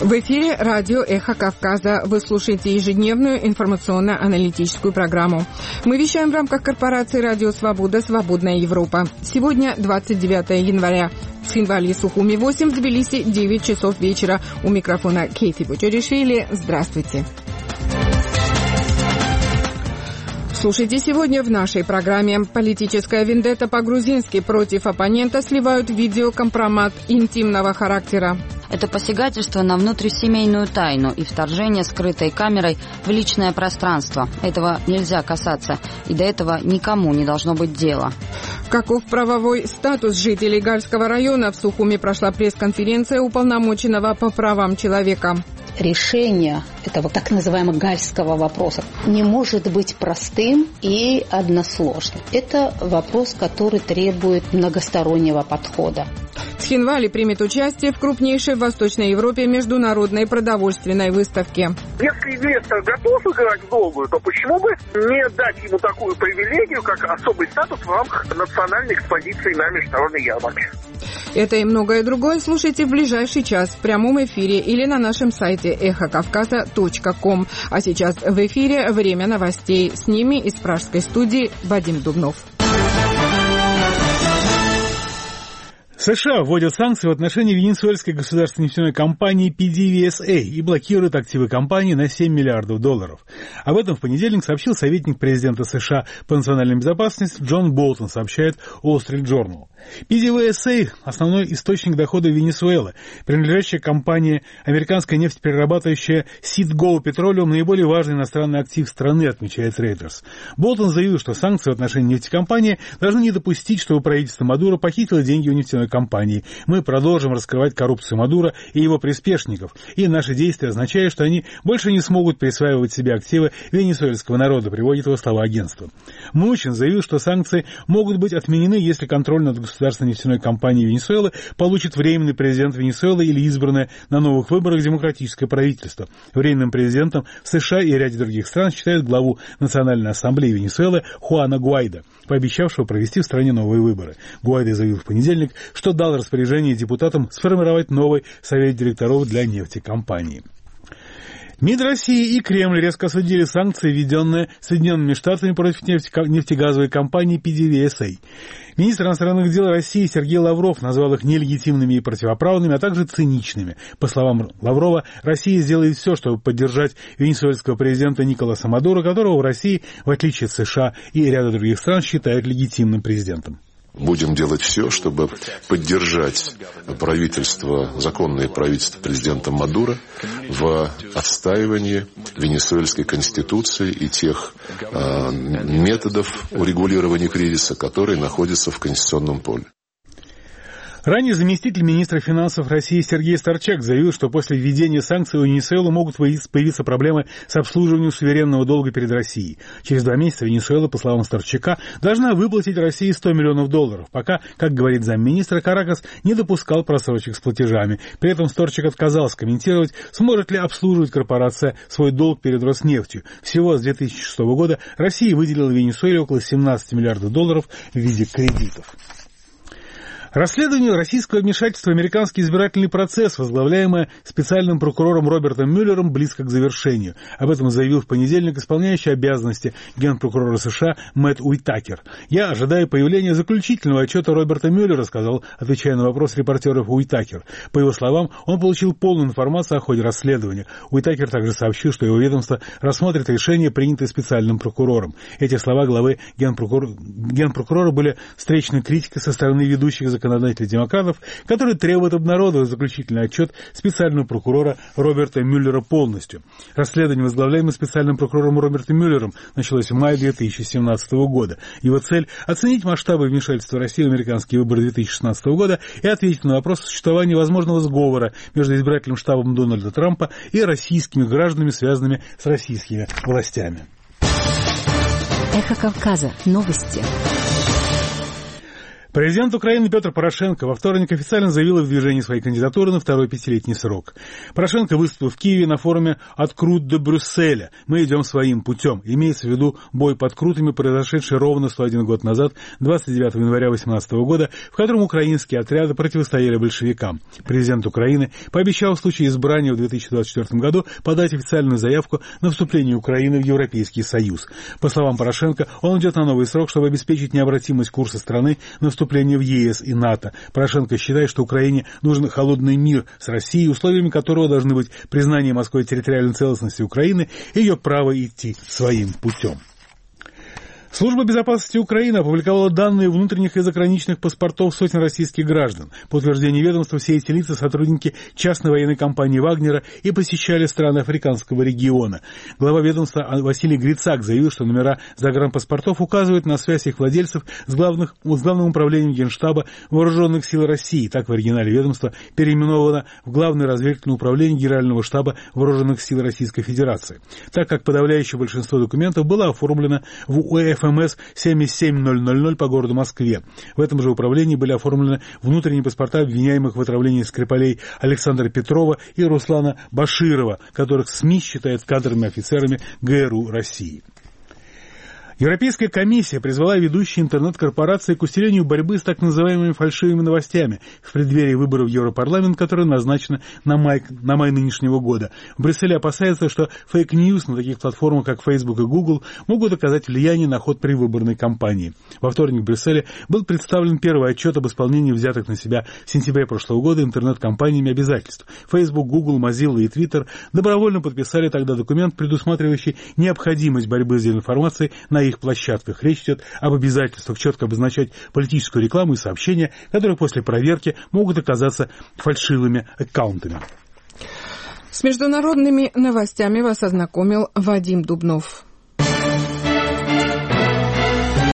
В эфире радио «Эхо Кавказа». Вы слушаете ежедневную информационно-аналитическую программу. Мы вещаем в рамках корпорации «Радио Свобода. Свободная Европа». Сегодня 29 января. В Цхинвале и Сухуми 8, в Тбилиси 9 часов вечера. У микрофона Кейти Бучаришвили. Здравствуйте. Слушайте сегодня в нашей программе. Политическая вендетта по-грузински против оппонента сливают видеокомпромат интимного характера. Это посягательство на внутрисемейную тайну и вторжение скрытой камерой в личное пространство. Этого нельзя касаться, и до этого никому не должно быть дела. Каков правовой статус жителей Гальского района? В Сухуми прошла пресс-конференция уполномоченного по правам человека. Решение этого так называемого гальского вопроса не может быть простым и односложным. Это вопрос, который требует многостороннего подхода. Цхинвали примет участие в крупнейшей в Восточной Европе международной продовольственной выставке. Если инвестор готов играть в долгую, то почему бы не дать ему такую привилегию, как особый статус в рамках национальной экспозиции на международной ярмарке? Это и многое другое слушайте в ближайший час в прямом эфире или на нашем сайте эхокавказа.ком. А сейчас в эфире время новостей. С ними из пражской студии Вадим Дубнов. США вводят санкции в отношении венесуэльской государственной нефтяной компании PDVSA и блокируют активы компании на $7 миллиардов. Об этом в понедельник сообщил советник президента США по национальной безопасности Джон Болтон, сообщает Wall Street Journal. PDVSA – основной источник дохода Венесуэлы, принадлежащая компании американская нефтеперерабатывающая Citgo Petroleum, наиболее важный иностранный актив страны, отмечает Reuters. Болтон заявил, что санкции в отношении нефтекомпании должны не допустить, чтобы правительство Мадуро похитило деньги у нефтяной компании. Мы продолжим раскрывать коррупцию Мадуро и его приспешников, и наши действия означают, что они больше не смогут присваивать себе активы венесуэльского народа, приводит его слова агентства. Мучин заявил, что санкции могут быть отменены, если контроль над государственной нефтяной компанией Венесуэлы получит временный президент Венесуэлы или избранное на новых выборах демократическое правительство. Временным президентом США и ряде других стран считают главу Национальной ассамблеи Венесуэлы Хуана Гуайдо, пообещавшего провести в стране новые выборы. Гуайдо заявил в понедельник, что дал распоряжение депутатам сформировать новый совет директоров для нефтекомпании. МИД России и Кремль резко осудили санкции, введенные Соединенными Штатами против нефтегазовой компании PDVSA. Министр иностранных дел России Сергей Лавров назвал их нелегитимными и противоправными, а также циничными. По словам Лаврова, Россия сделает все, чтобы поддержать венесуэльского президента Николаса Мадуро, которого в России, в отличие от США и ряда других стран, считают легитимным президентом. Будем делать все, чтобы поддержать правительство, законное правительство президента Мадуро в отстаивании венесуэльской конституции и тех методов урегулирования кризиса, которые находятся в конституционном поле. Ранее заместитель министра финансов России Сергей Старчак заявил, что после введения санкций у Венесуэлы могут появиться проблемы с обслуживанием суверенного долга перед Россией. Через 2 месяца Венесуэла, по словам Старчака, должна выплатить России $100 миллионов. Пока, как говорит замминистра, Каракас не допускал просрочек с платежами. При этом Старчак отказался комментировать, сможет ли обслуживать корпорация свой долг перед Роснефтью. Всего с 2006 года Россия выделила Венесуэле около $17 миллиардов в виде кредитов. Расследованию российского вмешательства в американский избирательный процесс, возглавляемое специальным прокурором Робертом Мюллером, близко к завершению. Об этом заявил в понедельник исполняющий обязанности генпрокурора США Мэтт Уитакер. «Я ожидаю появления заключительного отчета Роберта Мюллера», сказал, отвечая на вопрос репортеров Уитакер. По его словам, он получил полную информацию о ходе расследования. Уитакер также сообщил, что его ведомство рассмотрит решение, принятое специальным прокурором. Эти слова главы генпрокурора были встречной критикой со стороны ведущих законодателей демократов, которые требуют обнародовать заключительный отчет специального прокурора Роберта Мюллера полностью. Расследование, возглавляемое специальным прокурором Робертом Мюллером, началось в мае 2017 года. Его цель – оценить масштабы вмешательства России в американские выборы 2016 года и ответить на вопрос о существовании возможного сговора между избирательным штабом Дональда Трампа и российскими гражданами, связанными с российскими властями. Эхо Кавказа. Новости. Президент Украины Петр Порошенко во вторник официально заявил о выдвижении своей кандидатуры на второй пятилетний срок. Порошенко выступил в Киеве на форуме «От Крут до Брюсселя. Мы идем своим путем». Имеется в виду бой под Крутами, произошедший ровно 101 год назад, 29 января 2018 года, в котором украинские отряды противостояли большевикам. Президент Украины пообещал в случае избрания в 2024 году подать официальную заявку на вступление Украины в Европейский Союз. По словам Порошенко, он идет на новый срок, чтобы обеспечить необратимость курса страны на вступление в ЕС и НАТО. Порошенко считает, что Украине нужен холодный мир с Россией, условиями которого должны быть признание Москвой территориальной целостности Украины и ее право идти своим путем. Служба безопасности Украины опубликовала данные внутренних и заграничных паспортов сотен российских граждан. По утверждению ведомства, все эти лица сотрудники частной военной компании «Вагнера» и посещали страны африканского региона. Глава ведомства Василий Грицак заявил, что номера загранпаспортов указывают на связь их владельцев с Главным управлением Генштаба Вооруженных сил России. Так в оригинале ведомства переименовано в Главное разведывательное управление Генерального штаба Вооруженных сил Российской Федерации. Так как подавляющее большинство документов было оформлено в УФМС 77000 по городу Москве. В этом же управлении были оформлены внутренние паспорта обвиняемых в отравлении Скрипалей Александра Петрова и Руслана Баширова, которых СМИ считают кадровыми офицерами ГРУ России. Европейская комиссия призвала ведущие интернет-корпорации к усилению борьбы с так называемыми фальшивыми новостями в преддверии выборов в Европарламент, которые назначены на май нынешнего года. В Брюсселе опасаются, что фейк-ньюс на таких платформах, как Facebook и Google, могут оказать влияние на ход предвыборной кампании. Во вторник в Брюсселе был представлен первый отчет об исполнении взятых на себя в сентябре прошлого года интернет-компаниями обязательств. Facebook, Google, Mozilla и Twitter добровольно подписали тогда документ, предусматривающий необходимость борьбы с дезинформацией на их площадках. Речь идет об обязательствах четко обозначать политическую рекламу и сообщения, которые после проверки могут оказаться фальшивыми аккаунтами. С международными новостями вас ознакомил Вадим Дубнов.